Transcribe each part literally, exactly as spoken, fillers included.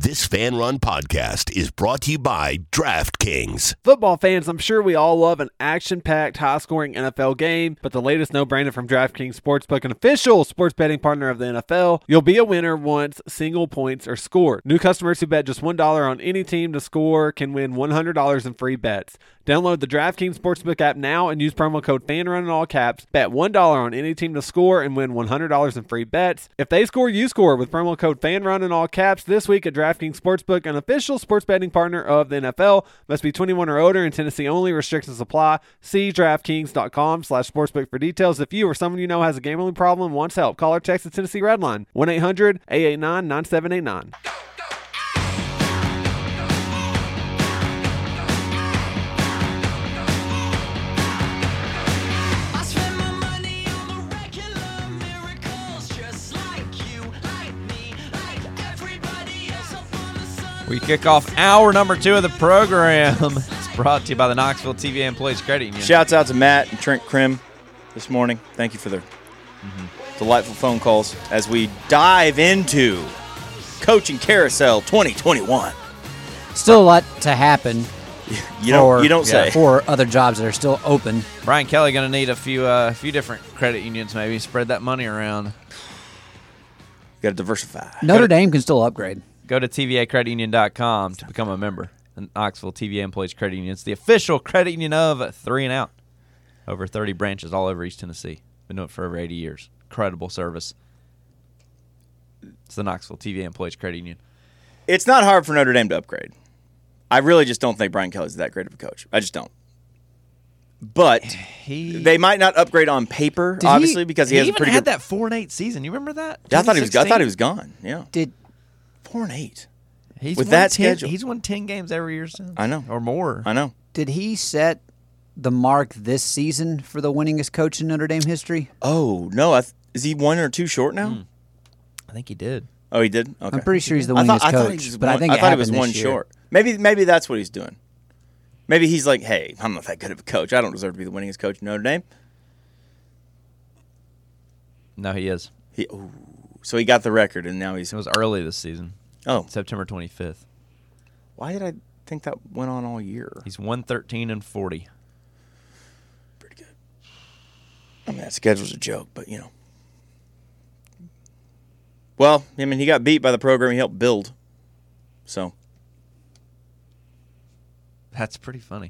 This Fan Run podcast is brought to you by DraftKings. Football fans, I'm sure we all love an action-packed, high-scoring N F L game, but the latest no-brainer from DraftKings Sportsbook, an official sports betting partner of the N F L, you'll be a winner once single points are scored. New customers who bet just one dollar on any team to score can win one hundred dollars in free bets. Download the DraftKings Sportsbook app now and use promo code FANRUN in all caps. Bet one dollar on any team to score and win one hundred dollars in free bets. If they score, you score with promo code FANRUN in all caps this week at DraftKings Sportsbook, an official sports betting partner of the N F L. Must be twenty-one or older in Tennessee only. Restrictions apply. See DraftKings.com slash sportsbook for details. If you or someone you know has a gambling problem and wants help, call or text the Tennessee Red Line, one eight hundred eight eight nine nine seven eight nine. We kick off hour number two of the program. It's brought to you by the Knoxville T V A Employees Credit Union. Shouts out to Matt and Trent Krim this morning. Thank you for their mm-hmm. delightful phone calls as we dive into Coaching Carousel twenty twenty-one. Still a lot to happen. You don't, for, you don't say. Yeah, for other jobs that are still open. Brian Kelly going to need a few uh, few different credit unions, maybe. Spread that money around. Got to diversify. Notre Dame can still upgrade. Go to T V A credit union dot com to become a member. The Knoxville T V A Employees Credit Union. It's the official credit union of Three and Out. Over thirty branches all over East Tennessee. Been doing it for over eighty years. Incredible service. It's the Knoxville T V A Employees Credit Union. It's not hard for Notre Dame to upgrade. I really just don't think Brian Kelly's that great of a coach. I just don't. But he, they might not upgrade on paper, obviously, he, because he, he has even a pretty had good. that four and eight season. You remember that? Yeah, I thought he was. I thought he was gone. Yeah. Did four and eight. He's with won that ten, schedule. He's won ten games every year since. I know, or more. I know. Did he set the mark this season for the winningest coach in Notre Dame history? Oh no! I th- is he one or two short now? Mm. I think he did. Oh, he did. Okay. I'm pretty sure he's the I winningest thought, I thought coach, he was but one, I think I it thought he was happened one this year. short. Maybe, maybe that's what he's doing. Maybe he's like, hey, I'm not that good of a coach. I don't deserve to be the winningest coach in Notre Dame. No, he is. He, ooh, so he got the record, and now he's. It was early this season. Oh, September twenty-fifth. Why did I think that went on all year? He's one thirteen and forty. Pretty good. I mean, that schedule's a joke, but you know. Well, I mean, he got beat by the program he helped build, so. That's pretty funny.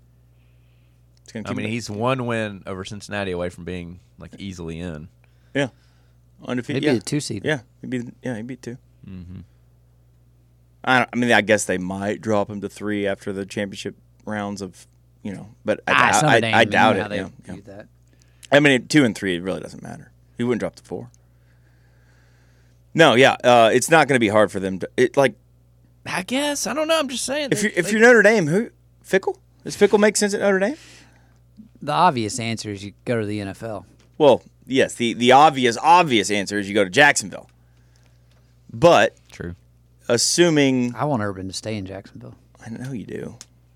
I mean, he's one win over Cincinnati away from being like easily in. Yeah, undefeated. Maybe yeah. a two seed. Yeah, he'd be. Yeah, he'd be two. Mm-hmm. I, don't, I mean, I guess they might drop him to three after the championship rounds of, you know, but I, ah, I, Dame, I, I doubt you know it. They Yeah, yeah. do that. I mean, two and three, it really doesn't matter. He wouldn't drop to four. No, yeah, uh, it's not going to be hard for them to. It like, I guess I don't know. I'm just saying. if they, you're if they, you're Notre Dame, who Fickle? Does Fickle make sense at Notre Dame? The obvious answer is you go to the N F L. Well, yes. The the obvious obvious answer is you go to Jacksonville. But true. Assuming I want Urban to stay in Jacksonville. I know you do.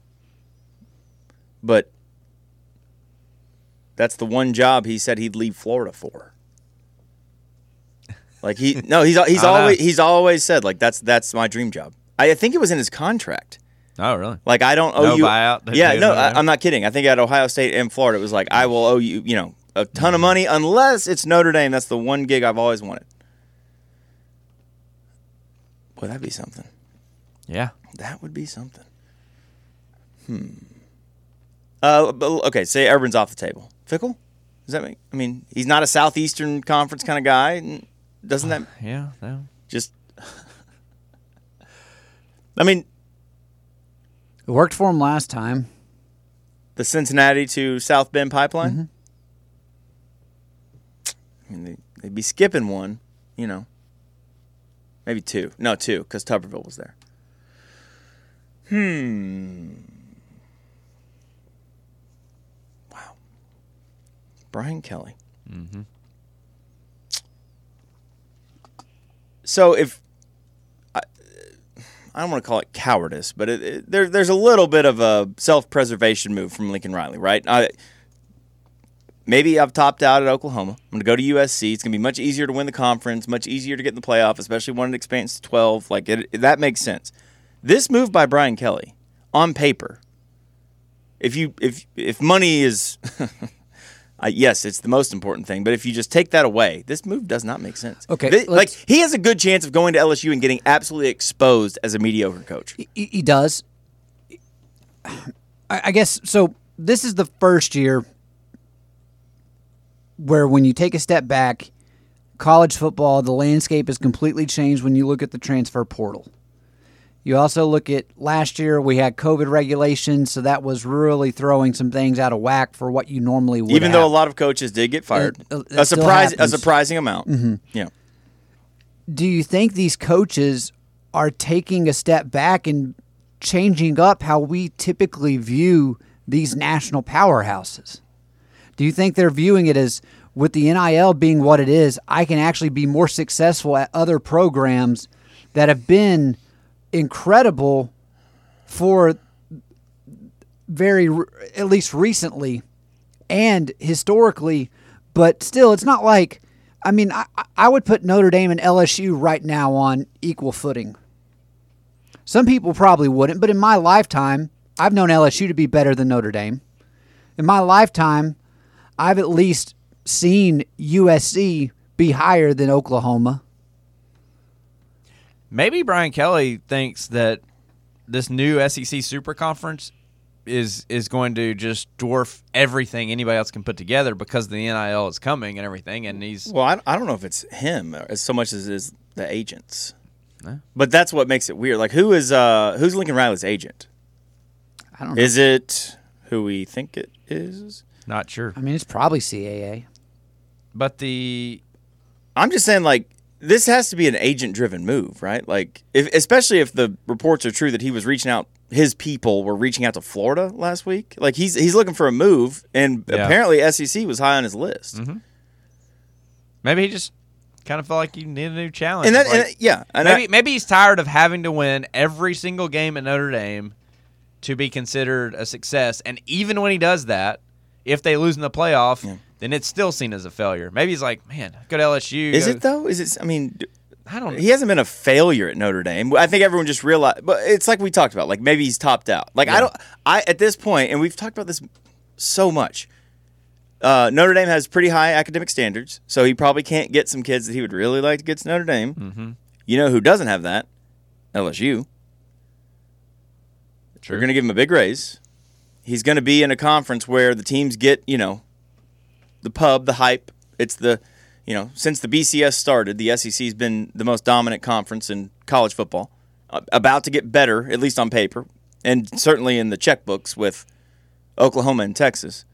But that's the one job he said he'd leave Florida for. Like he no, he's he's always he's always said like that's that's my dream job. I think it was in his contract. Oh, really? Like I don't owe no you. buyout. Yeah, no, I, I'm not kidding. I think at Ohio State and Florida, it was like I will owe you, you know, a ton of money unless it's Notre Dame. That's the one gig I've always wanted. Boy, that'd be something. Yeah, that would be something. Hmm. Uh, but, okay. Say Urban's off the table. Fickle? Does that make? I mean, he's not a Southeastern Conference kind of guy. Doesn't that? Yeah. No. Just. I mean. It worked for him last time. The Cincinnati to South Bend pipeline? Mm-hmm. I mean, they, they'd be skipping one, you know. Maybe two. No, two, because Tuberville was there. Hmm. Wow. Brian Kelly. Mm-hmm. So if I, I don't want to call it cowardice, but it, it, there, there's a little bit of a self-preservation move from Lincoln Riley, right? I, maybe I've topped out at Oklahoma. I'm going to go to U S C. It's going to be much easier to win the conference, much easier to get in the playoff, especially when it expands to twelve. Like it, that makes sense. This move by Brian Kelly, on paper, if you if if money is, uh, yes, it's the most important thing. But if you just take that away, this move does not make sense. Okay, This- like let's- he has a good chance of going to L S U and getting absolutely exposed as a mediocre coach. He, he does. I, I guess so. This is the first year where, when you take a step back, college football, the landscape has completely changed when you look at the transfer portal. You also look at last year, we had COVID regulations, so that was really throwing some things out of whack for what you normally would Even have. though a lot of coaches did get fired, It- it a still surprise, a happens. surprising amount. Mm-hmm. Yeah. Do you think these coaches are taking a step back and changing up how we typically view these national powerhouses? Do you think they're viewing it as, with the N I L being what it is, I can actually be more successful at other programs that have been incredible for very, at least recently and historically, but still, it's not like, I mean, I, I would put Notre Dame and L S U right now on equal footing. Some people probably wouldn't, but in my lifetime, I've known L S U to be better than Notre Dame. In my lifetime, I've at least seen U S C be higher than Oklahoma. Maybe Brian Kelly thinks that this new S E C Super Conference is is going to just dwarf everything anybody else can put together because the N I L is coming and everything, and he's Well, I, I don't know if it's him as so much as it is the agents. Huh? But that's what makes it weird. Like, who is uh who's Lincoln Riley's agent? I don't know. Is it who we think it is? not sure. I mean, it's probably C A A. But the I'm just saying, like, this has to be an agent-driven move, right? Like, if, especially if the reports are true that he was reaching out, his people were reaching out to Florida last week. Like, he's he's looking for a move, and Yeah. apparently S E C was high on his list. Mm-hmm. maybe he just kind of felt like he needed a new challenge. And that, Like, and, yeah, and maybe I- maybe he's tired of having to win every single game at Notre Dame to be considered a success. And even when he does that, if they lose in the playoff, Yeah. then it's still seen as a failure. Maybe he's like, man, go to L S U. is go- it though? Is it? I mean. I don't know. He hasn't been a failure at Notre Dame. I think everyone just realized, but it's like we talked about. Like maybe he's topped out. Like I don't. I at this point, and we've talked about this so much. Uh, Notre Dame has pretty high academic standards, so he probably can't get some kids that he would really like to get to Notre Dame. Mm-hmm. You know who doesn't have that? L S U. They're going to give him a big raise. He's going to be in a conference where the teams get, you know, the pub, the hype. It's the, you know, since the B C S started, the S E C has been the most dominant conference in college football. Uh, about to get better, at least on paper, and certainly in the checkbooks with Oklahoma and Texas.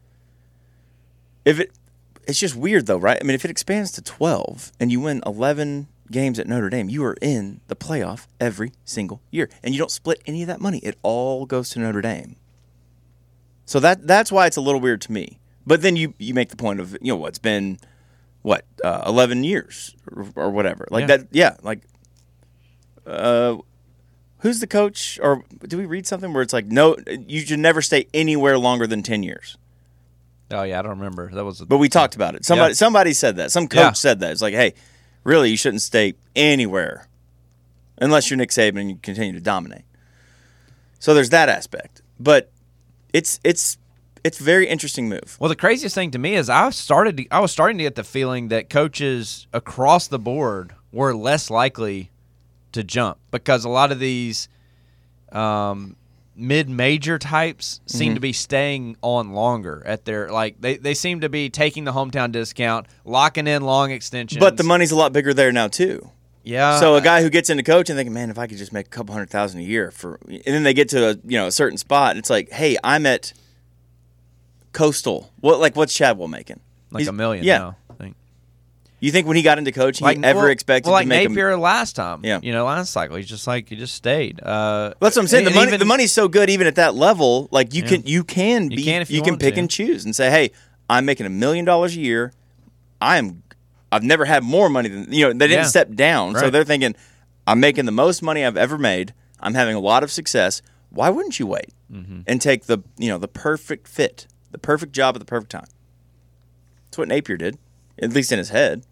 If it, it's just weird though, right? I mean, if it expands to twelve and you win eleven games at Notre Dame, you are in the playoff every single year, and you don't split any of that money. It all goes to Notre Dame. So that that's why it's a little weird to me. But then you you make the point of, you know, what's been what uh, eleven years or, or whatever, like Yeah. that. Yeah, like uh, who's the coach? Or do we read something where it's like, no, you should never stay anywhere longer than ten years? Oh yeah, I don't remember. That was. A, But we talked about it. Somebody Yeah. somebody said that. Some coach Yeah. said that. It's like, hey, really, you shouldn't stay anywhere unless you're Nick Saban and you continue to dominate. So there's that aspect. But it's it's it's a very interesting move. Well, the craziest thing to me is I started. To, I was starting to get the feeling that coaches across the board were less likely to jump because a lot of these um, mid-major types seem Mm-hmm. to be staying on longer at their like. They they seem to be taking the hometown discount, locking in long extensions. But the money's a lot bigger there now too. yeah. So a guy who gets into coaching thinking, man, if I could just make a couple hundred thousand a year for, and then they get to a you know a certain spot, and it's like, hey, I'm at Coastal. What like what's Chadwell making? like He's- a million. Yeah. now, I think. You think when he got into coaching, he ever well, expected well, like to make Napier a, last time. Yeah. You know, last cycle, he's just like he just stayed. Uh, That's what I'm saying. The and money, even- the money's so good, even at that level. Like you Yeah. can, you can You be, can if you can want pick to. and choose and say, hey, I'm making a million dollars a year. I am, I've never had more money than you know. They didn't Yeah. step down, so Right. they're thinking, I'm making the most money I've ever made. I'm having a lot of success. Why wouldn't you wait Mm-hmm. and take the, you know, the perfect fit, the perfect job at the perfect time? That's what Napier did, at least in his head.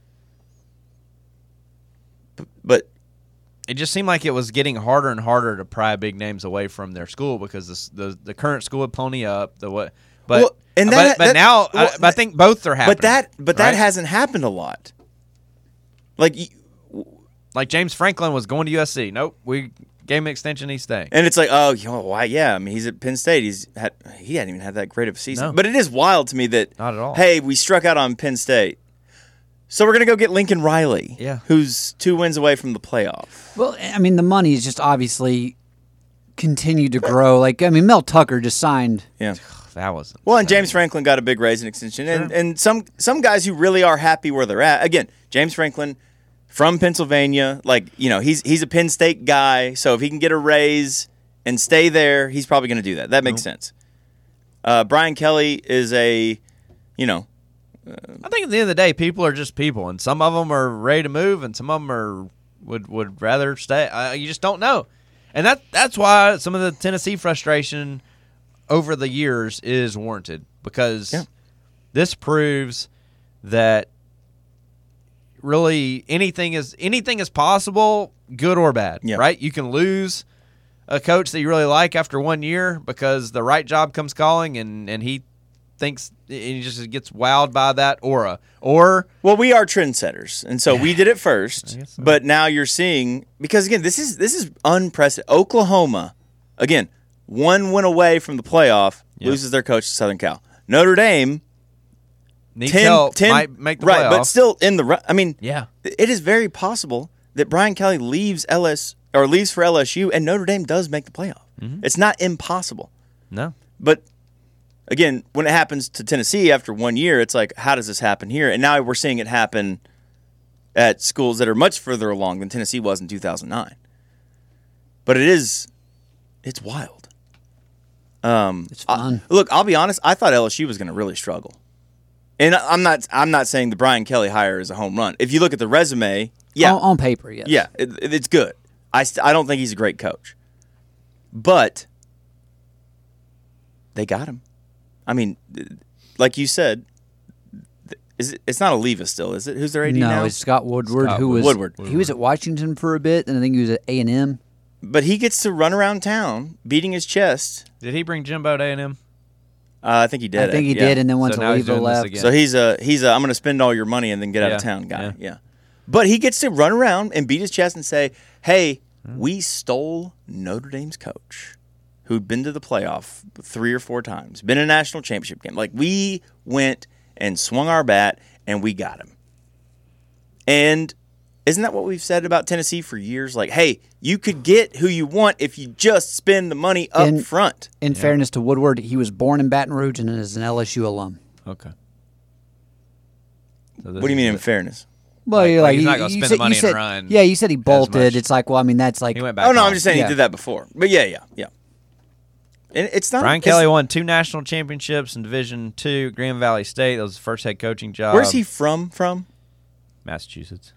But, but it just seemed like it was getting harder and harder to pry big names away from their school because this, the the current school would pony up. The what, but Well, and but, that- but that- now well, I, but I think both are happening. but that but that right? hasn't happened a lot. Like, y- like James Franklin was going to U S C. Nope, we gave him an extension. He's staying. and it's like, oh, you know, why? Yeah, I mean, he's at Penn State. He's had he hadn't even had that great of a season. No. But it is wild to me that Not at all. Hey, we struck out on Penn State, so we're gonna go get Lincoln Riley. Yeah. who's two wins away from the playoff. Well, I mean, the money is just obviously continued to grow. Like, I mean, Mel Tucker just signed. Yeah. That was Well, and James Franklin got a big raise and extension, and, and some some guys who really are happy where they're at. Again, James Franklin from Pennsylvania, like you know, he's he's a Penn State guy, so if he can get a raise and stay there, he's probably going to do that. That makes sense. Uh, Brian Kelly is a, you know, I think at the end of the day, people are just people, and some of them are ready to move, and some of them are would would rather stay. Uh, you just don't know, and that that's why some of the Tennessee frustration over the years is warranted because Yeah. this proves that really anything is anything is possible, good or bad. Yeah. Right? You can lose a coach that you really like after one year because the right job comes calling, and and he thinks and he just gets wowed by that aura. Or well, we are trendsetters, and so we did it first. guess so. But now you're seeing because again, this is this is unprecedented. Oklahoma, again, one win away from the playoff, Yep. loses their coach to Southern Cal. Notre Dame. needs ten, help, ten might make the right, playoff. but still in the run. I mean, Yeah. it is very possible that Brian Kelly leaves L S or leaves for L S U, and Notre Dame does make the playoff. Mm-hmm. It's not impossible. No. But again, when it happens to Tennessee after one year, it's like, how does this happen here? And now we're seeing it happen at schools that are much further along than Tennessee was in two thousand nine. But it is, it's wild. Um, It's fun. I- look, I'll be honest. I thought L S U was going to really struggle, and I'm not. I'm not saying the Brian Kelly hire is a home run. If you look at the resume, yeah, On, on paper, yes. yeah, it, it- it's good. I st- I don't think he's a great coach, but they got him. I mean, th- like you said, th- is it, it's not Oliva still, is it? Who's their A D No, now? it's Scott Woodward, Scott who was Woodward. he was at Washington for a bit, and I think he was at A and M. But he gets to run around town beating his chest. Did he bring Jimbo to A and M? Uh, I think he did. I think it, he yeah. did, and then once So now he's Oliva doing this left, again. So he's a he's a I'm going to spend all your money and then get out of Yeah, town guy. Yeah. yeah. But he gets to run around and beat his chest and say, "Hey, we stole Notre Dame's coach, who'd been to the playoff three or four times, been in a national championship game. Like we went and swung our bat and we got him." And isn't that what we've said about Tennessee for years? Like, hey, you could get who you want if you just spend the money up And- front. In fairness to Woodward, he was born in Baton Rouge and is an L S U alum. Okay. So What do you mean in fairness? Well, Like- you're like like he's you- not gonna you spend the said- money you and said- run Yeah, you said he as bolted. much. It's like, well, I mean, that's like He went back Oh no, home. I'm just saying Yeah. he did that before. But yeah, yeah, yeah. And it's not Brian it's- Kelly won two national championships in Division Two, Grand Valley State. That was his first head coaching job. Where's he from? From? Massachusetts.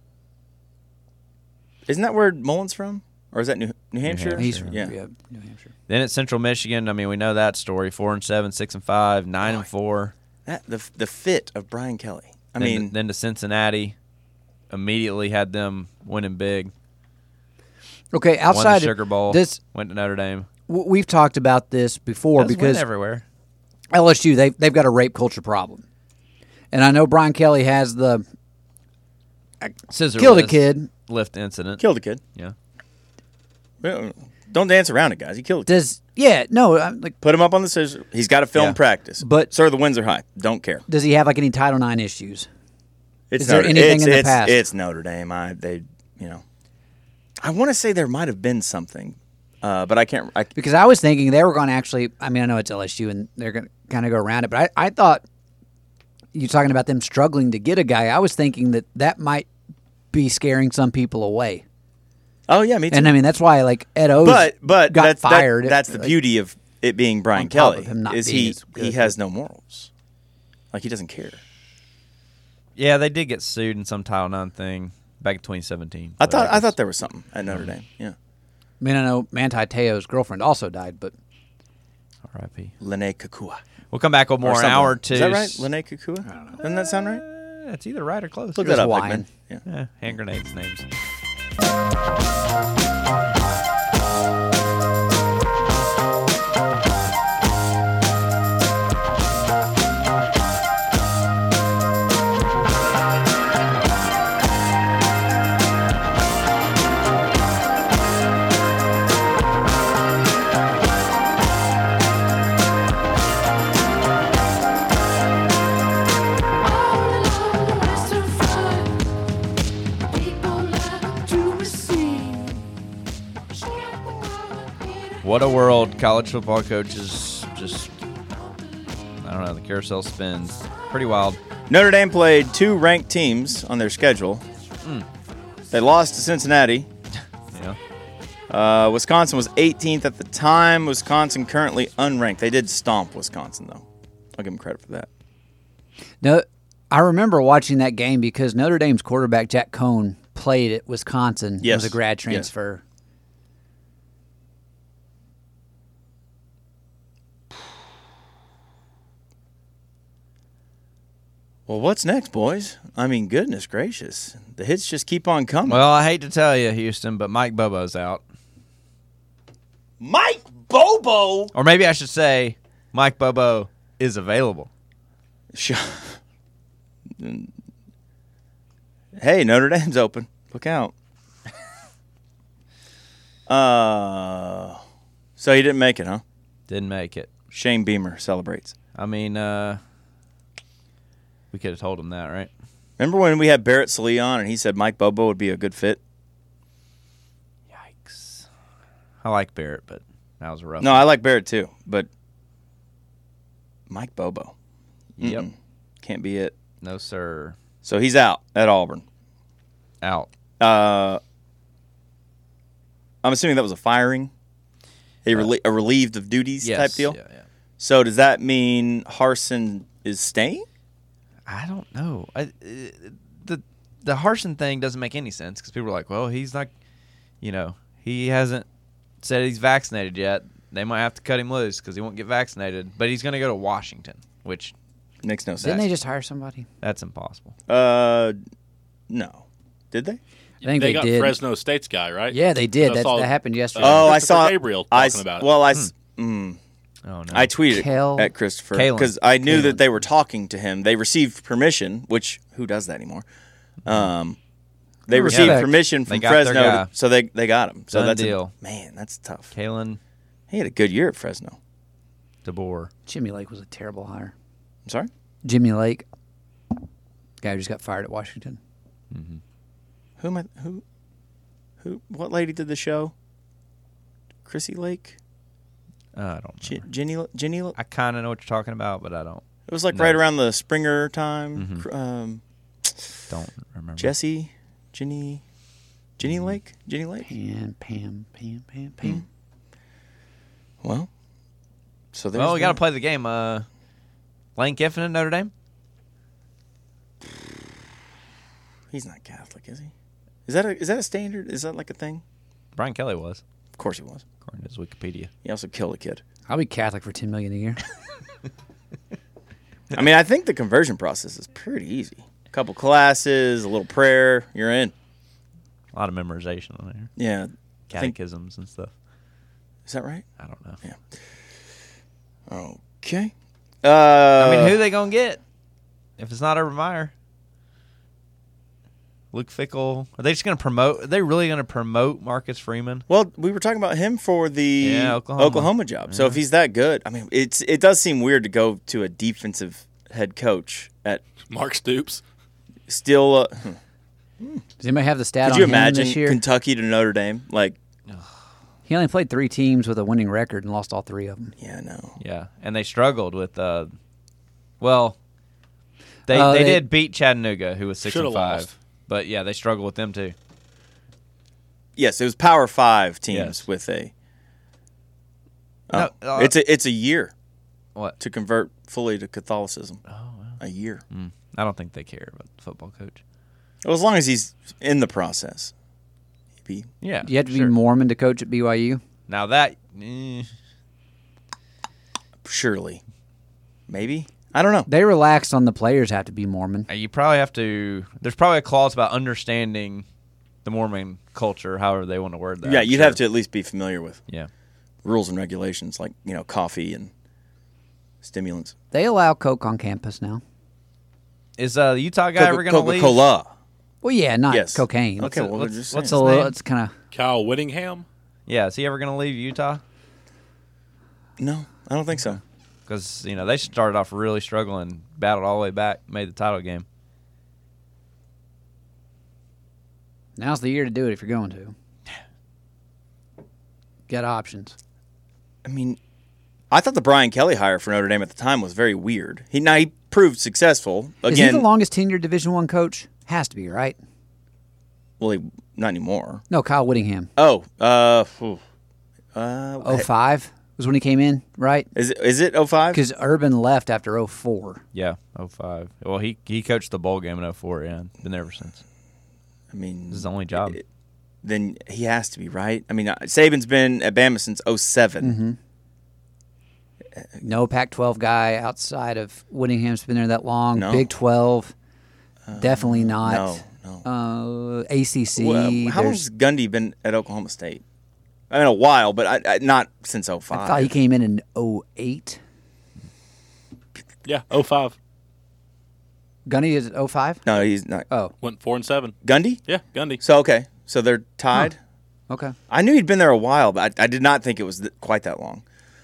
Isn't that where Mullen's from? Or is that New New Hampshire? he's from yeah. yeah, New Hampshire. Then at Central Michigan, I mean, we know that story: four and seven, six and five, nine and four. That the the fit of Brian Kelly. I Then, mean, then to Cincinnati, immediately had them winning big. Okay, Won the outside Sugar Bowl. this, Went to Notre Dame. w- we've talked about this before Doesn't win because everywhere. L S U they they've got a rape culture problem, and I know Brian Kelly has the Scissor killed a lift- kid. lift incident. killed a kid. Yeah. Well, don't dance around it, guys. He killed a kid. Does yeah no I'm like Put him up on the scissor. He's got to film Yeah. practice. But- sir, the winds are high. Don't care. does he have like any Title nine issues? It's Is there Notre, anything it's, in the it's, past? It's Notre Dame. I they you know. I want to say there might have been something, uh, but I can't. I, Because I was thinking they were going to actually. I mean, I know it's L S U and they're going to kind of go around it, but I, I thought you talking about them struggling to get a guy. I was thinking that that might be scaring some people away, oh yeah, me too. and I mean that's why like Ed O's but but got that's, that- fired. that's the Like, beauty of it being Brian on top Kelly. of him not is being he as good. he has no morals. Like he doesn't care. Yeah, they did get sued in some Title nine thing back in twenty seventeen. I but thought I guess- thought there was something at Notre Dame. Yeah, I mean, I know Manti Te'o's girlfriend also died, but R I P Lene Kakua. We'll come back with more an hour or two. Is that right? Lene Kukua? I don't know. Doesn't that sound right? Uh, it's either right or close. Look that up, Hawaiian. Hickman. Yeah. Yeah, hand grenades names. What a world college football coaches just, I don't know, the carousel spins. Pretty wild. Notre Dame played two ranked teams on their schedule. Mm. They lost to Cincinnati. Yeah. Uh, Wisconsin was eighteenth at the time. Wisconsin currently unranked. They did stomp Wisconsin, though. I'll give them credit for that. No, I remember watching that game because Notre Dame's quarterback, Jack Cohn, played at Wisconsin. He Yes. was a grad Yes. transfer. Well, what's next, boys? I mean, goodness gracious. The hits just keep on coming. Well, I hate to tell you, Houston, but Mike Bobo's out. Mike Bobo! Or maybe I should say Mike Bobo is available. Hey, Notre Dame's open. Look out. uh, so he didn't make it, huh? Didn't make it. Shane Beamer celebrates. I mean, uh, we could have told him that, right? Remember when we had Barrett Salee on and he said Mike Bobo would be a good fit? Yikes. I like Barrett, but that was a rough No, one. I like Barrett too, but Mike Bobo. Yep. Mm-mm. Can't be it. No, sir. So he's out at Auburn. Out. Uh, I'm assuming that was a firing, a, relie- a relieved of duties Yes. type deal. Yeah, yeah. So does that mean Harsin is staying? I don't know. I, uh, the the Harsin thing doesn't make any sense because people are like, well, he's not, you know, he hasn't said he's vaccinated yet. They might have to cut him loose because he won't get vaccinated. But he's going to go to Washington, which Makes no sense. Didn't they just hire somebody? that's impossible. Uh, no. Did they? I think they, they got did. Fresno State's guy, right? Yeah, they did. I That, saw- that happened yesterday. Oh, I Christopher saw Gabriel I, talking about it. Well, I, s- mm, Oh, no. I tweeted Kel- at Christopher Kalen. because I knew Kalen. that they were talking to him. They received permission, which who does that anymore? Um, they received Respect. permission They from got their Fresno, guy. to, so they they got him. So Done that's deal. A, man, that's tough. Kalen He had a good year at Fresno. DeBoer. Jimmy Lake was a terrible hire. I'm sorry. Jimmy Lake, guy who just got fired at Washington. Who am I? Who? Who? What lady did the show? Chrissy Lake? Uh, I don't J- know. Jenny? Jenny? I kind of know what you're talking about, but I don't It was like No. right around the Springer time. Mhm. Um, don't remember. Jesse, Jenny, Jenny Mm-hmm. Lake, Jenny Lake. Pam, Pam, Pam, Pam, Pam. Well, so there's Well, we got to that. play the game. Uh, Lane Kiffin at Notre Dame. He's not Catholic, is he? Is that a is that a standard? Is that like a thing? Brian Kelly was, Of course he was. according to his Wikipedia. He also killed a kid. I'll be Catholic for ten million a year. I mean, I think the conversion process is pretty easy. A couple classes, a little prayer, you're in. A lot of memorization on there. Yeah. I think- Catechisms and stuff. Is that right? I don't know. Okay. Uh, I mean, who they gonna get if it's not Urban Meyer? Luke Fickle. Are they just gonna promote? Are they really gonna promote Marcus Freeman? Well, we were talking about him for the Yeah, Oklahoma. job. So if he's that good, I mean, it's it does seem weird to go to a defensive head coach at Mark Stoops. still. Uh, Does anybody have the stat could on you him imagine this year? Kentucky to Notre Dame? Like, He only played three teams with a winning record and lost all three of them. yeah, no. Yeah, and they struggled with. Uh, well, they Uh, they, they- did beat Chattanooga, who was six Shoulda and five. lost. But yeah, they struggled with them too. Yes, it was Power Five teams Yes. with a. No, Oh, uh, it's a it's a year What? to convert fully to Catholicism. Oh, wow. A year. Mm, I don't think they care about the football coach. Well, as long as he's in the process, he'd be Yeah, You have to sure. be Mormon to coach at B Y U. Now that, eh, surely. Maybe. I don't know. They relaxed on the players have to be Mormon. Uh, You probably have to. There's probably a clause about understanding the Mormon culture, however they want to word that. Yeah, I'm you'd sure. have to at least be familiar with Yeah. rules and regulations like, you know, coffee and stimulants. They allow Coke on campus now. Is uh, the Utah guy ever going to leave? Coca-Cola. Well, yeah, not Yes. cocaine. Okay, well, we're what's- just what's It's saying. a his little. name? It's kind of. Kyle Whittingham. Yeah, is he ever going to leave Utah? No, I don't think so. Because, you know, they started off really struggling, battled all the way back, made the title game. Now's the year to do it if you're going to. Got options. I mean, I thought the Brian Kelly hire for Notre Dame at the time was very weird. He now he proved successful Is again. he the longest tenured Division One coach? Has to be, right? well, he, not anymore. No, Kyle Whittingham. Oh, uh, phew. uh, Oh five was when he came in, right? is it is it oh five? Because Urban left after oh four. Yeah, oh five. Well, he he coached the bowl game in oh four, yeah. Been there ever since. I mean, This is the only job. it- then he has to be, right? I mean, uh, Saban's been at Bama since oh seven. Mm-hmm. No Pac twelve guy outside of Whittingham's been there that long. No. Big twelve, definitely not. No, no. Uh, A C C. Well, how long there's- has Gundy been at Oklahoma State? I mean, a while, but I, I, not since oh I five. thought he came in in oh eight. Yeah, oh five. Gunny is oh five? No, he's not. Oh, Went four and seven. Gundy? Yeah, Gundy. So, okay. So they're tied? okay. I knew he'd been there a while, but I, I did not think it was th- quite that long.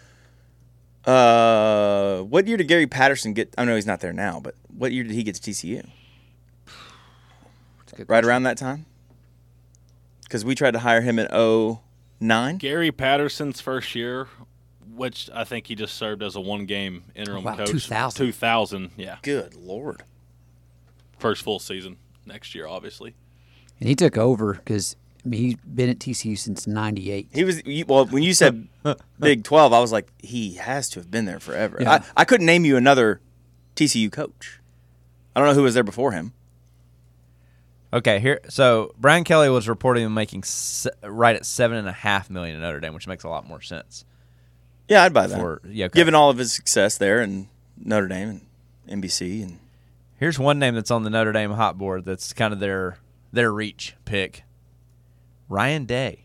Uh, what year did Gary Patterson get? I know he's not there now, but what year did he get to T C U? That's a good Right question. around that time? Because we tried to hire him in oh nine. Gary Patterson's first year, which I think he just served as a one-game interim Oh, wow, coach. two thousand. two thousand, yeah. Good Lord. First full season next year, obviously. And he took over because I mean, he's been at T C U since ninety-eight. He was you- well. When you said Big Twelve, I was like, he has to have been there forever. Yeah. I, I couldn't name you another T C U coach. I don't know who was there before him. Okay, here. So Brian Kelly was reporting him making se- right at seven and a half million at Notre Dame, which makes a lot more sense. Yeah, I'd buy that. For yeah, okay. Given all of his success there and Notre Dame and N B C and Here's one name that's on the Notre Dame hot board that's kind of their their reach pick. Ryan Day.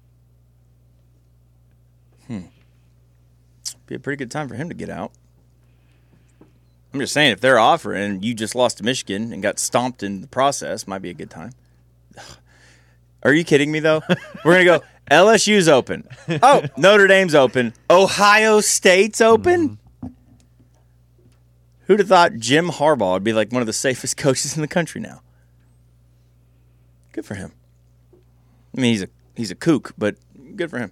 be a pretty good time for him to get out. I'm just saying, if they're offering and you just lost to Michigan and got stomped in the process, might be a good time. Are you kidding me, though? We're going to go, L S U's open. Oh, Notre Dame's open. Ohio State's open? Mm-hmm. Who'd have thought Jim Harbaugh would be like one of the safest coaches in the country now? Good for him. I mean, he's a he's a kook, but good for him.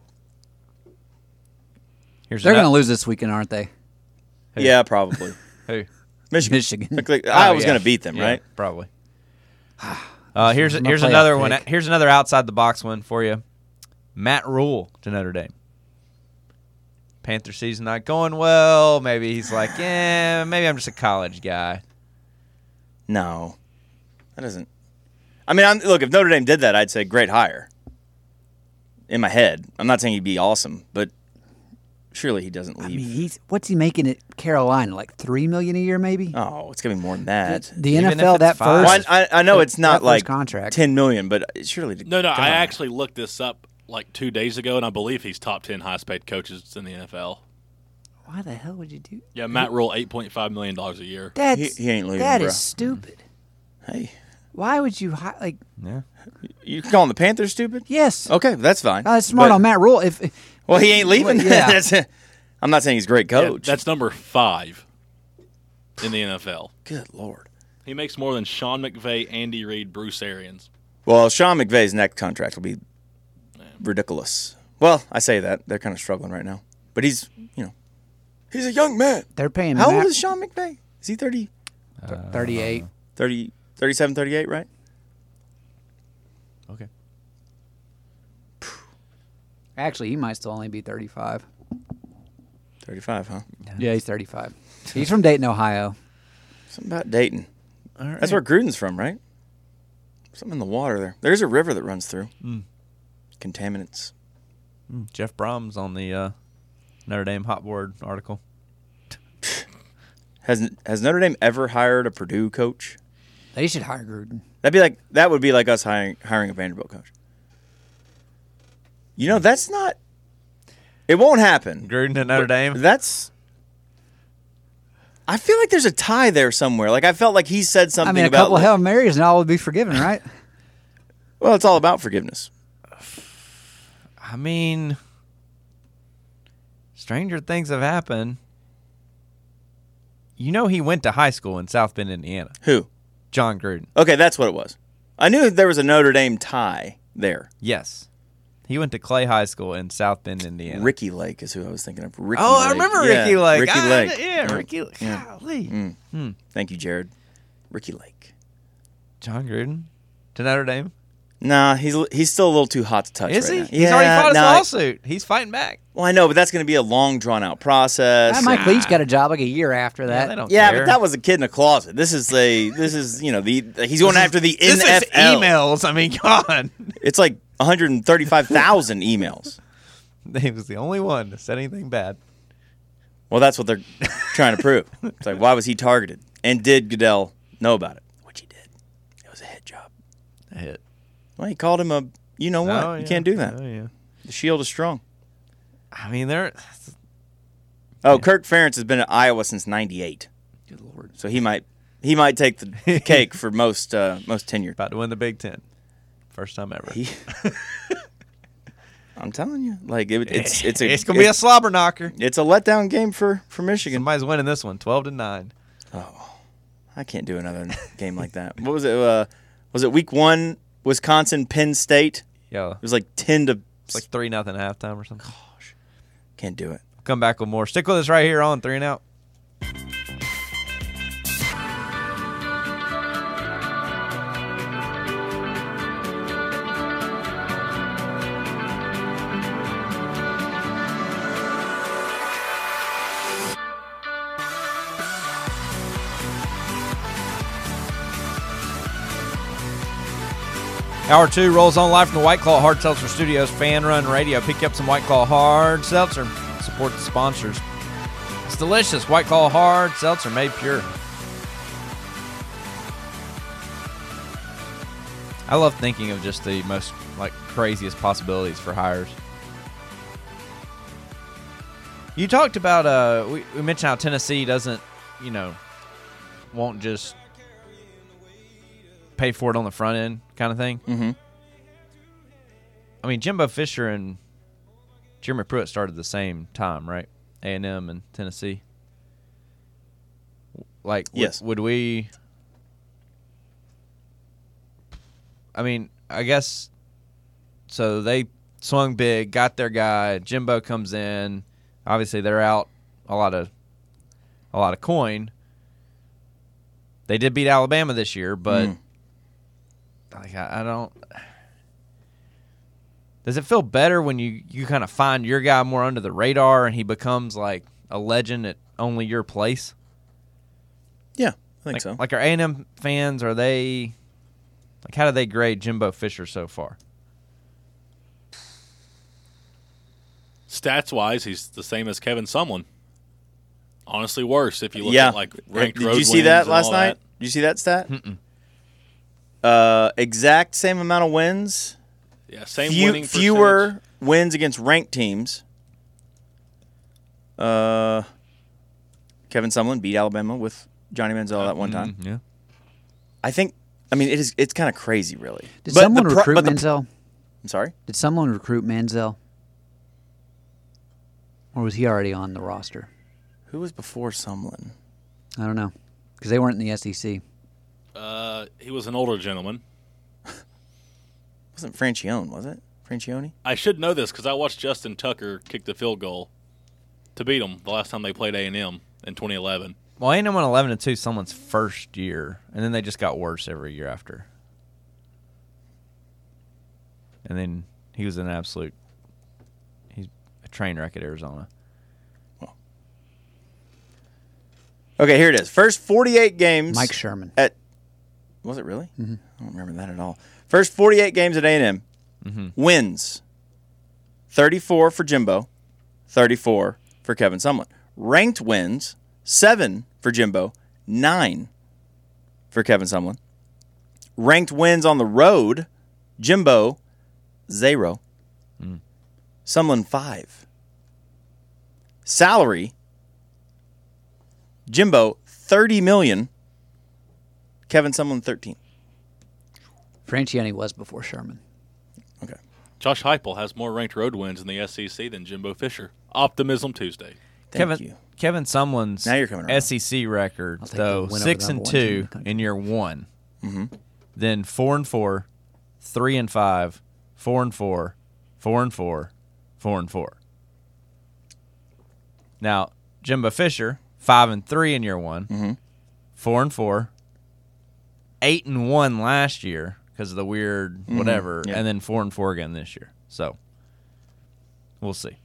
Here's They're ano- going to lose this weekend, aren't they? Who? Yeah, probably. Who? Michigan. Michigan. Like, like, Oh, I was yeah. going to beat them, Yeah, right? Probably. Uh, here's My here's playoff another one. pick. Here's another outside the box one for you. Matt Rule to Notre Dame. Panther season not going well. Maybe he's like, yeah, maybe I'm just a college guy. No, that doesn't. I mean, I'm, look, if Notre Dame did that, I'd say great hire. In my head, I'm not saying he'd be awesome, but surely he doesn't I leave. mean, he's what's he making at Carolina? Like three million a year, maybe. oh, it's gonna be more than that. The Even N F L if that it's five. first. Well, I, I know that- it's not that first like contract. ten million, but surely. To, No, no, come I on. actually looked this up like two days ago, and I believe he's top ten highest paid coaches in the N F L. Why the hell would you do? Yeah, Matt Rule, eight point five million dollars a year. That's He- he ain't leaving, That bro. is stupid. Hey, Why would you hi- like? Yeah. you calling the Panthers stupid? Yes, Okay, that's fine. uh, that's smart But- on Matt Rule. If Well, he ain't leaving. Yeah. That's a- I'm not saying he's a great Yeah, coach. that's number five in the N F L. good lord. He makes more than Sean McVay, Andy Reid, Bruce Arians. Well, Sean McVay's next contract will be ridiculous. Well, I say that they're kind of struggling right now, but he's you know he's a young man. they're paying How Matt old is Sean McVay? Is he thirty, thirty-eight. thirty, thirty-seven, thirty-eight, right? Okay. Actually, he might still only be thirty-five. thirty-five, huh? Yeah, he's thirty-five. He's from Dayton, Ohio. Something about Dayton. All right. That's where Gruden's from, right? Something in the water there. There's a river that runs through. Mm. Contaminants. Jeff Brom's on the uh, Notre Dame hot board article. Has Has Notre Dame ever hired a Purdue coach? They should hire Gruden. That'd be like that would be like us hiring hiring a Vanderbilt coach. You know, that's not. It won't happen. Gruden at Notre Dame. That's. I feel like there's a tie there somewhere. Like I felt like he said something I mean, a about. couple like, Hail Marys and all would be forgiven, right? Well, it's all about forgiveness. I mean, stranger things have happened. You know, he went to high school in South Bend, Indiana. Who? John Gruden. Okay, that's what it was. I knew there was a Notre Dame tie there. Yes. He went to Clay High School in South Bend, Indiana. Ricky Lake is who I was thinking of. Ricky oh, Lake. I remember Yeah, Ricky Lake. Ricky I- Lake. Yeah, Yeah. Ricky Lake. Yeah. Golly. Mm. Hmm. Thank you, Jared. Ricky Lake. John Gruden to Notre Dame. Nah, he's he's still a little too hot to touch. Is right he? now. He's already fought his nah, lawsuit. He's fighting back. Well, I know, but that's going to be a long, drawn out process. Ah, Mike Leach got a job like a year after Yeah, that. they don't Yeah, care. but that was a kid in a closet. This is a this is you know the he's going after the This N F L. is emails. I mean, God. It's like one hundred thirty-five thousand emails. He was the only one that said anything bad. Well, that's what they're trying to prove. It's like, why was he targeted? And did Goodell know about it? Which he did. It was a hit job. A hit. Well, he called him a, you know what? Oh, You yeah. can't do that. Oh, yeah. The shield is strong. I mean, they're. Oh, Kirk Ferentz has been at Iowa since ninety-eight. Good Lord. So he might he might take the cake for most uh, most tenure. About to win the Big Ten. First time ever. He, I'm telling you, like it, it's it's a it's gonna be a it's, slobber knocker. it's a letdown game for, for Michigan. Somebody's winning this one, twelve to nine. I can't do another game like that. What was it? Uh, was it week one? Wisconsin, Penn State. Yeah, It was like ten to. it's like three nothing halftime or something. Can't do it. Come back with more. Stick with us right here on Three and Out. Hour two rolls on live from the White Claw Hard Seltzer Studios, Fan Run Radio. Pick you up some White Claw Hard Seltzer. Support the sponsors. It's delicious. White Claw Hard Seltzer, made pure. I love thinking of just the most like craziest possibilities for hires. You talked about uh, we, we mentioned how Tennessee doesn't, you know, won't just pay for it on the front end kind of thing. Mm-hmm. I mean, Jimbo Fisher and Jeremy Pruitt started the same time, right? A and M and Tennessee. Like, would, Yes. would we? I mean, I guess. So they swung big, got their guy. Jimbo comes in. Obviously, they're out a lot of, a lot of coin. They did beat Alabama this year, but Mm. like I, I don't. Does it feel better when you, you kind of find your guy more under the radar and he becomes like a legend at only your place? Yeah, I think Like, so. like our A and M fans, are they like how do they grade Jimbo Fisher so far? Stats wise, he's the same as Kevin Sumlin. Honestly, worse if you look yeah. at like ranked Did road you see wins that and last all night? that. Did you see that stat? Mm-mm. Uh, exact same amount of wins. Yeah, same Few- winning percentage. fewer wins against ranked teams. Uh, Kevin Sumlin beat Alabama with Johnny Manziel that one time. Mm, yeah. I think. I mean, it is. It's kind of crazy, really. Did But someone the pro- recruit but the- Manziel? I'm sorry. Did someone recruit Manziel? Or was he already on the roster? Who was before Sumlin? I don't know. Because they weren't in the S E C. Uh, he was an older gentleman. Wasn't Francione, was it? Francione? I should know this because I watched Justin Tucker kick the field goal to beat them the last time they played A and M in twenty eleven. Well, A and M went eleven and two someone's first year, and then they just got worse every year after. And then he was an absolute. He's a train wreck at Arizona. Okay, here it is. First forty-eight games. Mike Sherman. At was it really? Mm-hmm. I don't remember that at all. First forty-eight games at A and M. Mm-hmm. Wins. thirty-four for Jimbo. thirty-four for Kevin Sumlin. Ranked wins. seven for Jimbo, nine for Kevin Sumlin. Ranked wins on the road, Jimbo, zero. Mm. Sumlin, five. Salary, Jimbo, thirty million dollars. Kevin Sumlin, thirteen. Franchione was before Sherman. Okay. Josh Heupel has more ranked road wins in the S E C than Jimbo Fisher. Optimism Tuesday. Thank Kevin you. Kevin Sumlin's Now you're coming around. S E C record, I'll take though, the win over six the and number one team in two the country. in year one. Mm-hmm. Then four and four, three and five, four and four, four and four, four and four. Now, Jimbo Fisher, five and three in year one, Mm-hmm. four and four, eight and one last year because of the weird whatever, Yeah. and then four and four again this year. So, we'll see.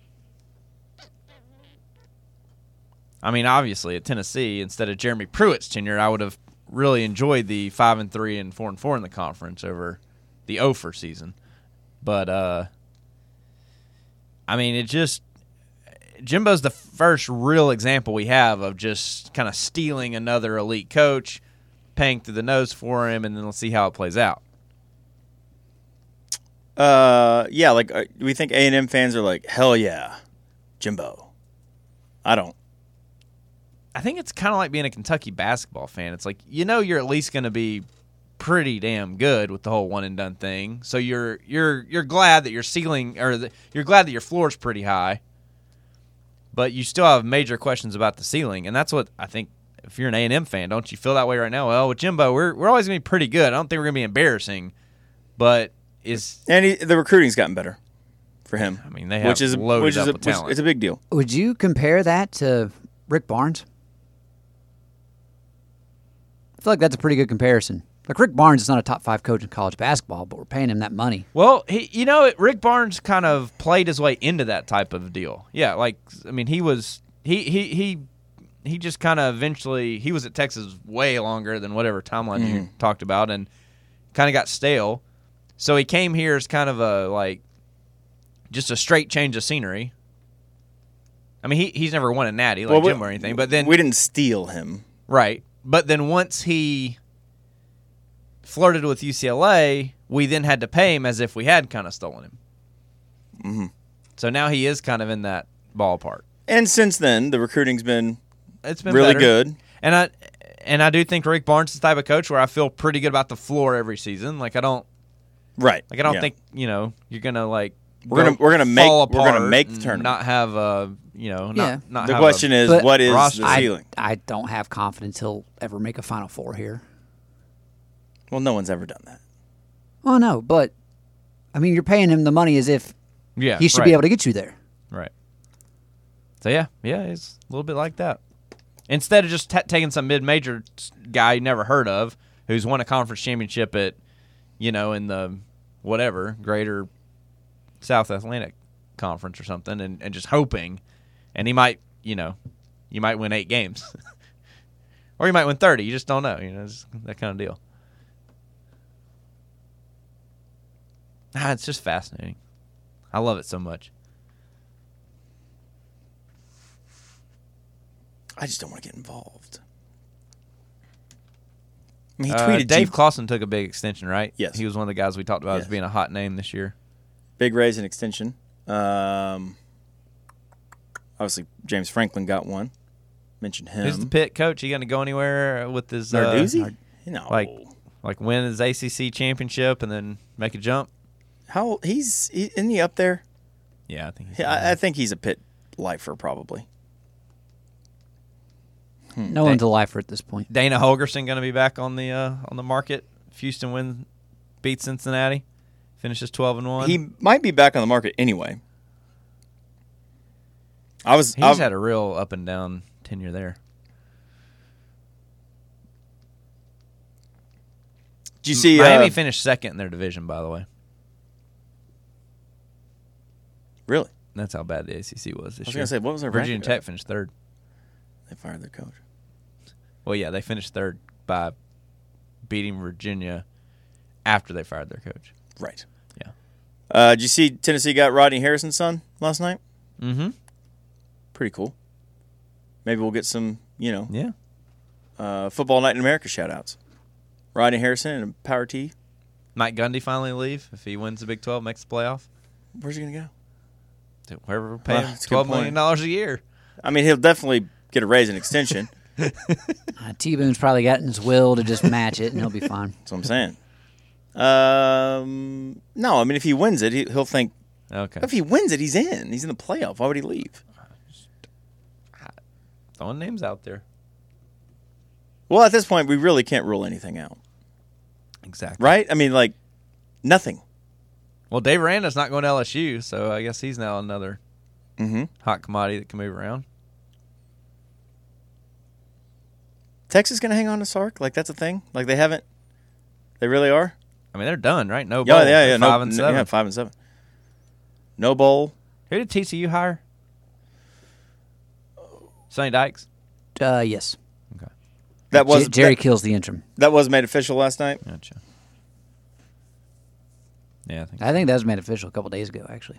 I mean, obviously, at Tennessee, instead of Jeremy Pruitt's tenure, I would have really enjoyed the five and three and four and four in the conference over the Ofer season. But uh, I mean, it just Jimbo's the first real example we have of just kind of stealing another elite coach, paying through the nose for him, and then let's see how it plays out. Uh, yeah, like, uh, we think A and M fans are like, hell yeah, Jimbo. I don't. I think it's kind of like being a Kentucky basketball fan. It's like, you know, you're at least going to be pretty damn good with the whole one and done thing. So you're you're you're glad that your ceiling or the, you're glad that your floor is pretty high, but you still have major questions about the ceiling. And that's what I think. If you're an A and M fan, don't you feel that way right now? Well, with Jimbo, we're we're always going to be pretty good. I don't think we're going to be embarrassing, but is And he, the recruiting's gotten better for him. I mean, they have which is loaded which is up a, with which, talent. it's a big deal. Would you compare that to Rick Barnes? I feel like that's a pretty good comparison. Like, Rick Barnes is not a top five coach in college basketball, but we're paying him that money. Well, he, you know, Rick Barnes kind of played his way into that type of deal. Yeah, like I mean, he was he he he he just kind of eventually he was at Texas way longer than whatever timeline you talked about, and kind of got stale. So he came here as kind of a like just a straight change of scenery. I mean, he he's never won a natty like Well, we- Jim or anything, but then we didn't steal him. right. But then once he flirted with U C L A, we then had to pay him as if we had kind of stolen him. Mm-hmm. So now he is kind of in that ballpark. And since then, the recruiting's been It's been really better. good. and I and I do think Rick Barnes is the type of coach where I feel pretty good about the floor every season. Like I don't Right. like I don't Yeah. think you know you're gonna like We're go gonna- we're gonna make- fall we're gonna apart make the and tournament. Not have a you know not Yeah. not The have question a, is, But what is roster- the I, ceiling? I don't have confidence he'll ever make a Final Four here. Well, no one's ever done that. Oh, no, but, I mean, you're paying him the money as if yeah he should right, be able to get you there. right. So yeah yeah it's a little bit like that. Instead of just t- taking some mid-major guy you never heard of who's won a conference championship at you know in the whatever greater South Atlantic Conference or something, and, and just hoping, and he might, you know, you might win eight games, or you might win thirty. You just don't know, you know, it's that kind of deal. Ah, it's just fascinating. I love it so much. I just don't want to get involved. I mean, he Uh, tweeted Dave G- Clawson took a big extension, right? Yes. he was one of the guys we talked about Yes. as being a hot name this year. big raise and extension. Um, obviously, James Franklin got one. Mentioned him. Who's the Pitt coach? He going to go anywhere with his uh, Narduzzi? No. like like win his A C C championship and then make a jump? How he's he, isn't he up there? Yeah, I think he's. Yeah, I, I think he's a Pitt lifer probably. No one's a lifer at this point. Dana Holgerson going to be back on the uh, on the market. If Houston win, beats Cincinnati, finishes twelve and one. He might be back on the market anyway. I was. He's I've- had a real up and down tenure there. Did you see Miami uh, finished second in their division, by the way. Really? That's how bad the A C C was this I was year. gonna say, what was their Virginia record? Tech finished third. They fired their coach. Well, yeah, they finished third by beating Virginia after they fired their coach. Right. Yeah. Uh, did you see Tennessee got Rodney Harrison's son last night? Mm-hmm. Pretty cool. Maybe we'll get some you know, Yeah. uh, Football Night in America shout-outs. Rodney Harrison and Power T. Mike Gundy finally leave if he wins the Big twelve, makes the playoff. Where's he going to go? To wherever we're paying Well, him that's a good twelve million dollars a year. I mean, he'll definitely get a raise and extension. Uh, T-Boon's probably got in his will to just match it, and he'll be fine. That's what I'm saying. Um, no, I mean, if he wins it, he, he'll think, Okay. if he wins it, he's in. He's in the playoff. Why would he leave? Throwing names out there. Well, at this point, we really can't rule anything out, Exactly. right? I mean, like, nothing. Well, Dave Aranda's not going to L S U, so I guess he's now another Mm-hmm. hot commodity that can move around. Texas going to hang on to Sark? Like, that's a thing? Like, they haven't? They really are? I mean, they're done, right? No Yeah, bowl. yeah, They're yeah. Five no, and no- seven. Yeah, five and seven. No bowl. Who did T C U hire? Sonny Dykes. Uh, yes. Okay. That was J- Jerry that, kills the interim. that was made official last night. Gotcha. Yeah, I think. I think that was made official a couple days ago, actually.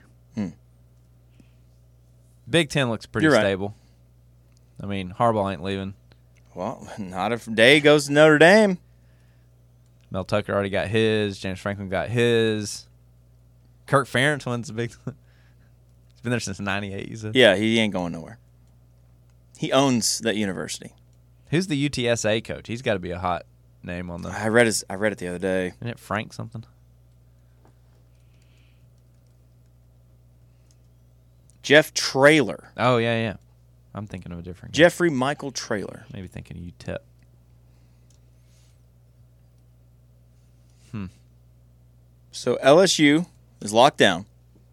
Big Ten looks pretty You're right. stable. I mean, Harbaugh ain't leaving. Well, not if Day goes to Notre Dame. Mel Tucker already got his. James Franklin got his. Kirk Ferentz wins the Big. He's been there since ninety-eight. You said. Yeah, he ain't going nowhere. He owns that university. Who's the U T S A coach? He's got to be a hot name on the. I read his. I read it the other day. Isn't it Frank something? Jeff Traylor. Oh yeah, yeah. I'm thinking of a different. guy. Jeffrey Michael Traylor. Maybe thinking of U T E P. Hmm. So L S U is locked down,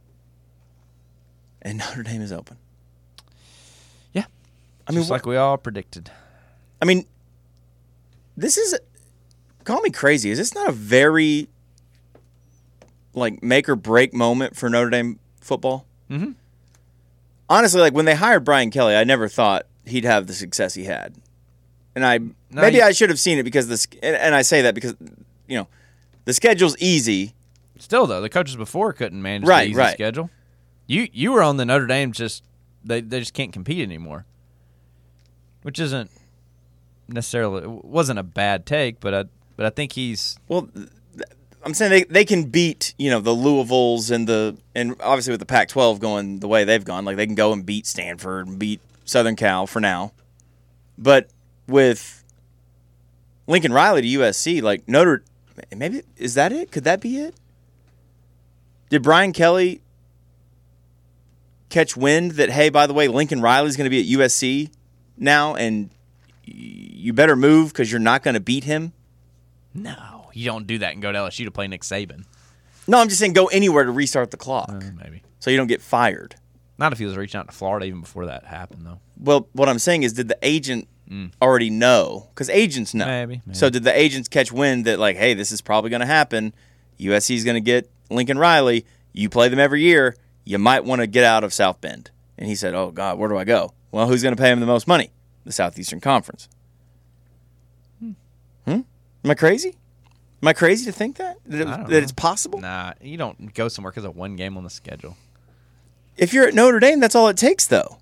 and Notre Dame is open. Yeah. I mean, Just like we all predicted. I mean, this is. Call me crazy. Is this not a very like make or break moment for Notre Dame football? Mm-hmm. Honestly, like when they hired Brian Kelly, I never thought he'd have the success he had, and I No, maybe you- I should have seen it because this, and, and I say that because you know the schedule's easy. Still though, the coaches before couldn't manage Right, the easy right. schedule. You you were on the Notre Dame just they they just can't compete anymore, which isn't necessarily wasn't a bad take, but I but I think he's Well, th- I'm saying they, they can beat you know the Louisvilles and the and obviously with the Pac twelve going the way they've gone, like they can go and beat Stanford and beat Southern Cal for now, but with Lincoln Riley to U S C, like Notre, maybe is that it? Could that be it? Did Brian Kelly catch wind that hey, by the way, Lincoln Riley's going to be at U S C now, and y- you better move because you're not going to beat him? no. You don't do that and go to L S U to play Nick Saban. No, I'm just saying go anywhere to restart the clock. Uh, maybe So you don't get fired. not if he was reaching out to Florida even before that happened though. Well, what I'm saying is, did the agent already know? Because agents know. Maybe, maybe. So did the agents catch wind that, like, hey, this is probably going to happen. U S C is going to get Lincoln Riley. You play them every year. You might want to get out of South Bend. And he said, oh, God, where do I go? Well, who's going to pay him the most money? The Southeastern Conference. Hmm? Am I crazy? Am I crazy to think that? That, it- I don't that know. it's possible? Nah, you don't go somewhere because of one game on the schedule. If you're at Notre Dame, that's all it takes, though.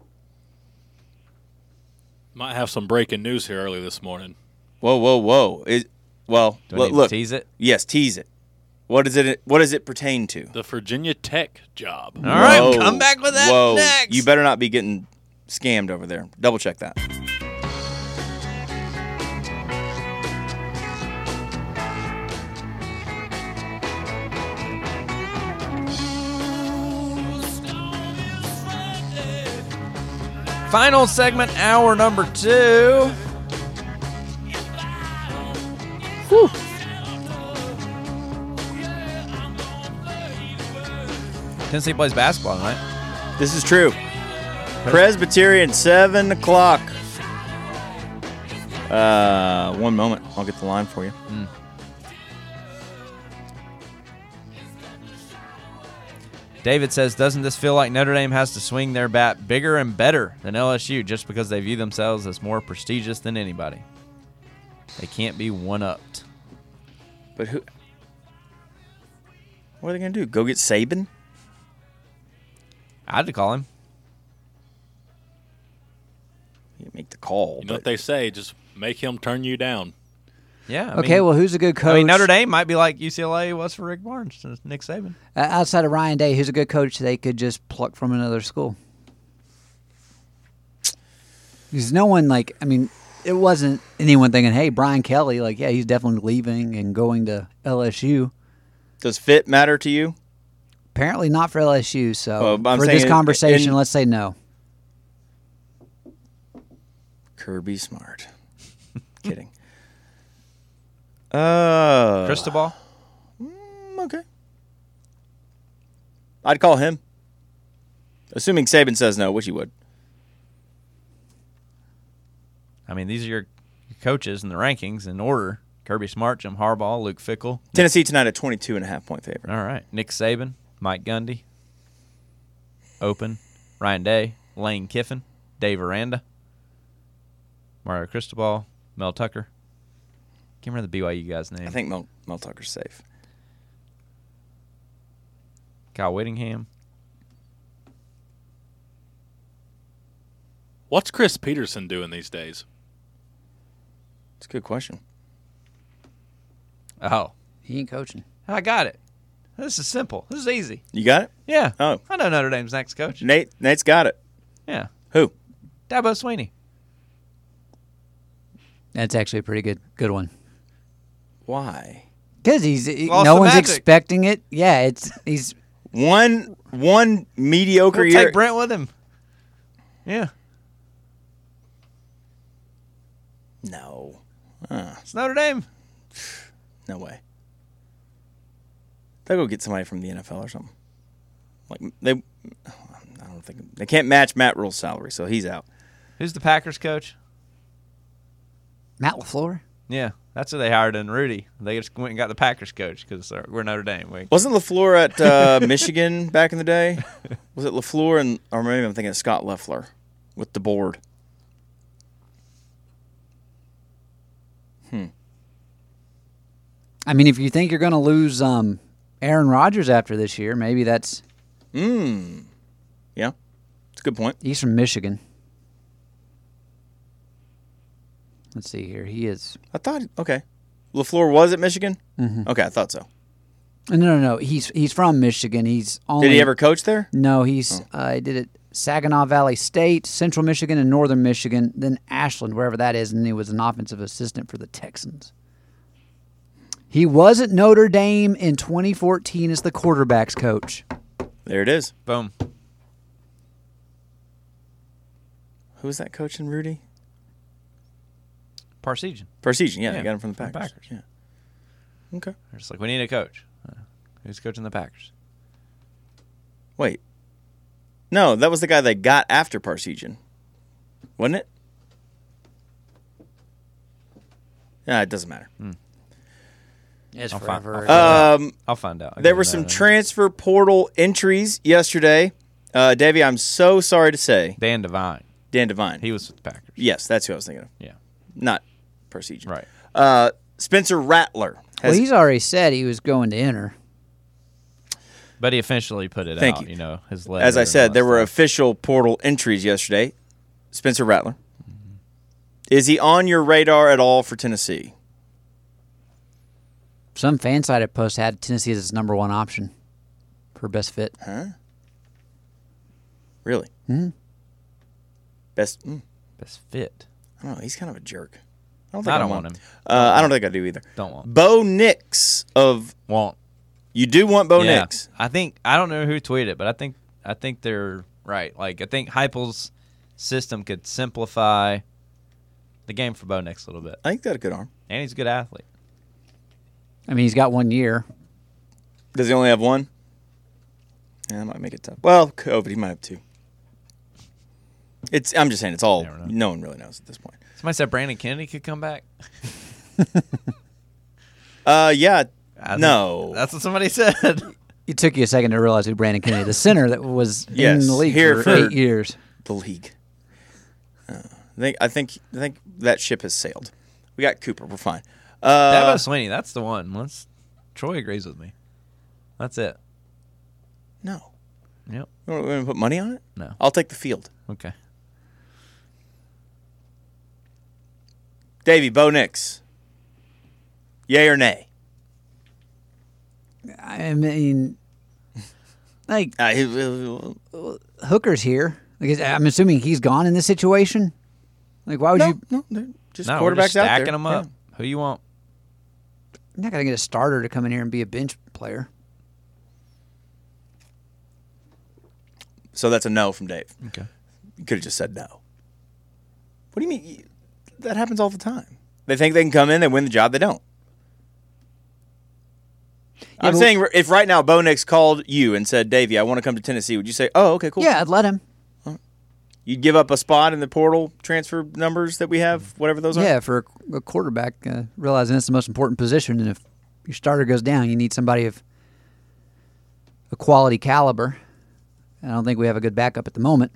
Might have some breaking news here early this morning. Whoa, whoa, whoa. It, well, Do I look, need look. to tease it? Yes, tease it. What does it What does it pertain to? The Virginia Tech job. All right, Whoa, come back with that whoa. next. You better not be getting scammed over there. Double check that. Final segment, hour number two. Whew. Tennessee plays basketball tonight. This is true. Presbyterian, seven o'clock. Uh, one moment. I'll get the line for you. David says, doesn't this feel like Notre Dame has to swing their bat bigger and better than L S U just because they view themselves as more prestigious than anybody? They can't be one-upped. But who? What are they going to do? Go get Saban? I had to call him. I mean, make the call. You know but what they say? Just make him turn you down. Yeah. I Okay, mean, well, who's a good coach? I mean, Notre Dame might be like U C L A was for Rick Barnes to Nick Saban. Uh, outside of Ryan Day, who's a good coach they could just pluck from another school? Because no one, like, I mean, it wasn't anyone thinking, hey, Brian Kelly, like, yeah, he's definitely leaving and going to L S U. Does fit matter to you? Apparently not for L S U, so Well, I'm for saying this in- conversation, in- let's say no. Kirby Smart. Kidding. Uh, Cristobal? mm, okay. I'd call him. Assuming Saban says no, which he would. I mean, these are your coaches in the rankings in order. Kirby Smart, Jim Harbaugh, Luke Fickell. Tennessee tonight a twenty-two and a half point favorite. All right. Nick Saban, Mike Gundy, Open, Ryan Day, Lane Kiffin, Dave Aranda, Mario Cristobal, Mel Tucker. Can't remember the B Y U guy's name. I think Mel, Mel Tucker's safe. Kyle Whittingham. What's Chris Peterson doing these days? It's a good question. Oh, He ain't coaching. I got it. This is simple. This is easy. You got it? Yeah. Oh. I know Notre Dame's next coach. Nate. Nate's got it. Yeah. Who? Dabo Sweeney. That's actually a pretty good good one. Why? Because he's he- Lost no the one's magic. expecting it. Yeah, it's he's One one mediocre He'll year. take Brent with him. Yeah. No. Uh, It's Notre Dame. no way. They'll go get somebody from the N F L or something. Like they, I don't think they can't match Matt Rule's salary, so he's out. Who's the Packers coach? Matt LaFleur. Yeah. That's who they hired in Rudy. They just went and got the Packers coach because we're Notre Dame. We, Wasn't LaFleur at uh, Michigan back in the day? Was it LaFleur and or maybe I'm thinking of Scott Loeffler with the board? I mean, if you think you're going to lose um, Aaron Rodgers after this year, maybe that's Hmm. Yeah, it's a good point. he's from Michigan. Let's see here. He is. I thought okay, LaFleur was at Michigan. Mhm. Okay, I thought so. No, no, no. He's he's from Michigan. He's only. Did he ever coach there? No, he's. Uh, he did it Saginaw Valley State, Central Michigan, and Northern Michigan. Then Ashland, wherever that is, and he was an offensive assistant for the Texans. He was at Notre Dame in twenty fourteen as the quarterbacks coach. There it is. boom. Who was that coach in Rudy? Parsegian. Parsegian. Yeah, Yeah, I got him from the from Packers. Packers. Yeah. Okay. They're just like, we need a coach. Uh, who's coaching the Packers? Wait. No, that was the guy they got after Parsegian, wasn't it? Yeah, it doesn't matter. It's I'll find- forever. I'll Um, I'll find out. I there got were a some note. transfer portal entries yesterday. Uh, Davey, I'm so sorry to say, Dan Devine. Dan Devine. He was with the Packers. yes, that's who I was thinking of. Yeah. Not Parsegian. Right. Uh, Spencer Rattler. Has, Well, he's already said he was going to enter. But he officially put it Thank out, you. you. know, his letter. as I and all said, that there were stuff. official portal entries yesterday. Spencer Rattler. Is he on your radar at all for Tennessee? Some fan sided post had Tennessee as his number one option for best fit. Huh? Really? Mhm. Best. Mm, best fit. I don't know. He's kind of a jerk. I don't think I I, don't want want him. Uh, I don't think I do either. Don't want. Bo Nix of Want. you do want Bo yeah. Nix. I think I don't know who tweeted it, but I think I think they're right. Like I think Heupel's system could simplify the game for Bo Nix a little bit, I think got a good arm. and he's a good athlete. I mean, he's got one year. Does he only have one? Yeah, that might make it tough. Well, COVID, he might have two. It's. I'm just saying, it's all. Never know. No one really knows at this point. Somebody said Brandon Kennedy could come back. Uh, yeah. I think No. that's what somebody said. It took you a second to realize who Brandon Kennedy, the center that was Yes, in the league here for, for- eight years. The league. Uh, I think. I think. I think that ship has sailed. We got Cooper. We're fine. Uh, Dabo Sweeney, that's the one. Let's, Troy agrees with me. That's it. no. Yep. You want to put money on it? No. I'll take the field. Okay. Davey, Bo Nix. Yay or nay? I mean, like Uh, he- Hooker's here. Like, I'm assuming he's gone in this situation. Like, why would no, you? no, they're just No, we're quarterbacks just out stacking there. them up. Yeah. Who you want? You're not gonna get a starter to come in here and be a bench player. So that's a no from Dave. Okay. You could have just said no. What do you mean? That happens all the time. They think they can come in, they win the job, they don't. I'm but- saying if right now Bo Nix called you and said, Davey, I want to come to Tennessee, would you say, oh, okay, cool? Yeah, I'd let him. You'd give up a spot in the portal transfer numbers that we have, whatever those are? Yeah, for a, a quarterback, uh, realizing it's the most important position, and if your starter goes down, you need somebody of a quality caliber. I don't think we have a good backup at the moment.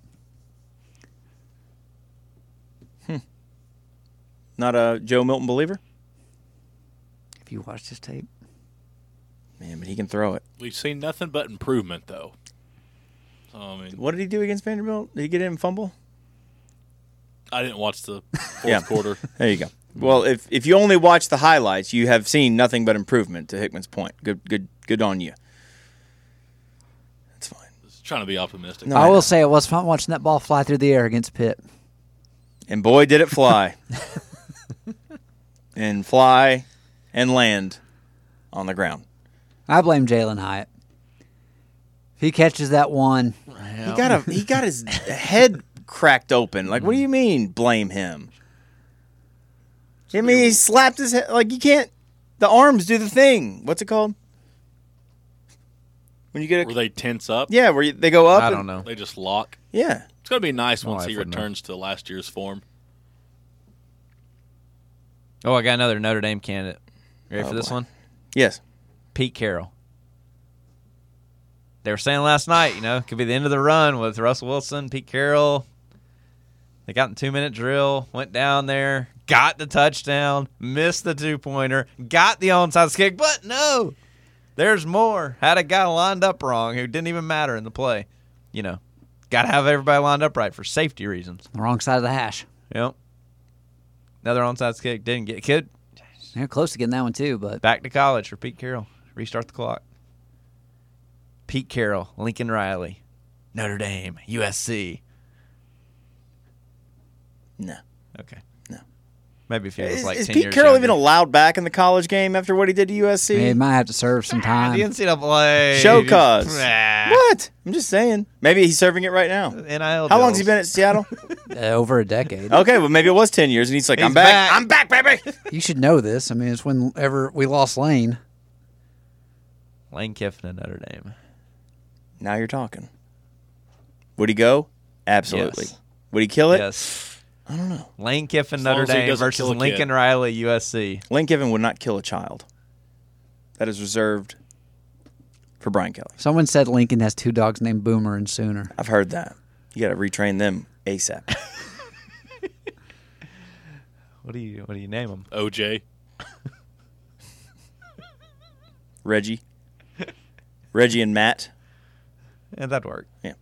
Not a Joe Milton believer? If you watch this tape, Man, but he can throw it. We've seen nothing but improvement, though. So, I mean, What did he do against Vanderbilt? Did he get in and fumble? I didn't watch the fourth Yeah. quarter. There you go. Well, if if you only watch the highlights, you have seen nothing but improvement. To Hickman's point, good, good, good on you. That's fine. Just trying to be optimistic. No, I I know. will say it was fun watching that ball fly through the air against Pitt. And boy, did it fly, and fly, and land on the ground. I blame Jalen Hyatt. If he catches that one, He got a he got his head cracked open. Like, what do you mean? Blame him? I mean, he slapped his head. Like, you can't. The arms do the thing. What's it called? When you get Were a they tense up? yeah, where you, they go up. I and- don't know. They just lock. Yeah. It's going to be nice My once wife he would know. returns to last year's form. Oh, I got another Notre Dame candidate. You ready Oh, for this boy. one? Yes. Pete Carroll. They were saying last night, you know, it could be the end of the run with Russell Wilson, Pete Carroll. They got in two-minute drill, went down there, got the touchdown, missed the two-pointer, got the onside kick, but no, there's more. Had a guy lined up wrong who didn't even matter in the play. You know, got to have everybody lined up right for safety reasons. the wrong side of the hash. Yep. Another onside kick, didn't get kid. They're close to getting that one too, but Back to college for Pete Carroll. Restart the clock. Pete Carroll, Lincoln Riley, Notre Dame, U S C. No. Okay. No. Maybe if he was Is, like is ten Pete years Carroll younger. even allowed back in the college game after what he did to U S C? he might have to serve some The time. N C double A. Show cause. Nah. What? I'm just saying. Maybe he's serving it right now. N I L How long's he deals. been at Seattle? Uh, over a decade. Okay, well maybe it was ten years, and he's like, He's "I'm back. back. I'm back, baby." You should know this. I mean, it's whenever we lost Lane. Lane Kiffin at Notre Dame. Now you're talking. Would he go? Absolutely. Yes. Would he kill it? Yes. I don't know. Lane Kiffin, As long Notre as he Dame doesn't versus kill a kid. Lincoln Riley, U S C. Lane Kiffin would not kill a child. That is reserved for Brian Kelly. Someone said Lincoln has two dogs named Boomer and Sooner. I've heard that. You got to retrain them ASAP. What do you What do you name him? O J. Reggie. Reggie and Matt. Yeah, that'd work. Yeah.